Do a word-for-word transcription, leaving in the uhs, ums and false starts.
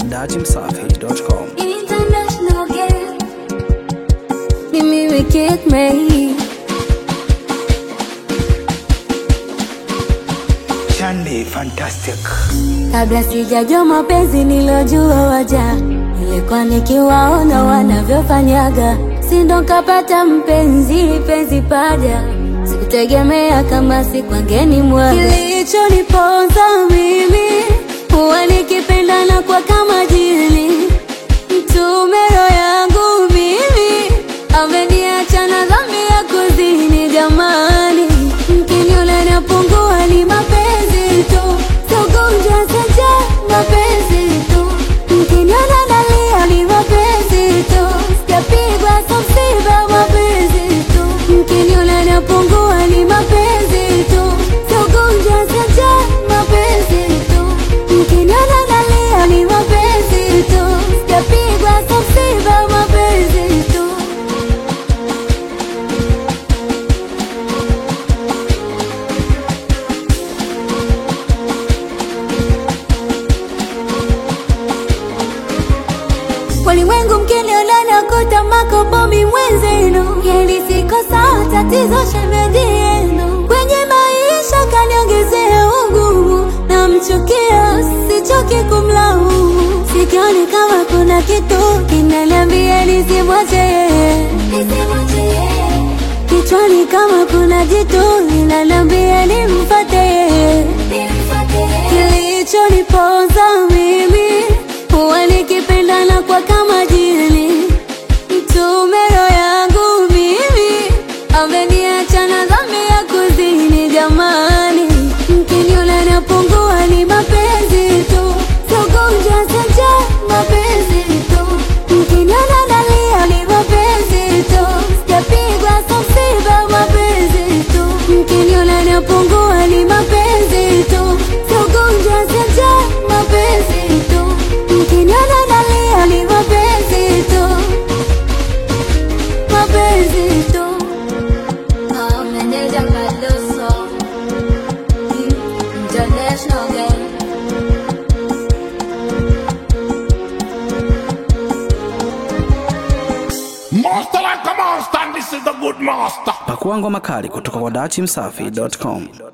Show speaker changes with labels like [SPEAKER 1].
[SPEAKER 1] dati msafi dot com.
[SPEAKER 2] International girl, ni mimi Kate May.
[SPEAKER 3] Shani fantastic.
[SPEAKER 2] Kabla sijajua mapenzi nilojua waja, nilikuwa nikiwaona wanavyofanyaga, sindo kapata mpenzi penzi paja, sikutegemea kama sikwangeni mwaga. Kilichoniponza mimi huwa nikipendana kwa kama jini, mtumero yangu mimi ameniacha na dhambi ya kuzini. Jamani, mkinyole napungua ni mapenzi tu, sogonja saja mapenzi tu, mkinyona nalia ni mapenzi tu, sijapigwa samsiba mapenzi tu, mkinyole napungua ni mapenzi tu, sogonja saja mapenzi tu, mkinyona nalia ni mapenzi tu, sijapigwa samsiba mapenzi tu. Walimwengu mkiniona nakuta makobomi mwenzenu, hili siko sawa, tatizo shemeji yenu. Kwenye maisha kaniongezea ugumu, na mchukia sichoki kumlaumu. Sikioni kama kuna kitu kinaniambia nisimwache, kichwani kama kuna jitu linaniambia nimfuate. Kilichoniponza mimi huwa nikipendana kwa kama jini, mtumero yangu mimi ameniacha na dhambi ya kuzini. Jamani, mkinyona napungua ni mapenzi tu, sogonja saja mapenzi tu, mkinyona nalia ni mapenzi tu, sijapigwa samsiba mapenzi tu, mkinyona napungua ni mapenzi tu, sogonja saja mapenzi tu, mkinyona nalia ni mapenzi tu, mapenzi tu. Oh, meneja Maluso, international girl.
[SPEAKER 4] Master like a master, and this is the good master.
[SPEAKER 1] Pakua ngoma kali kutoka kwa dati msafi dot com.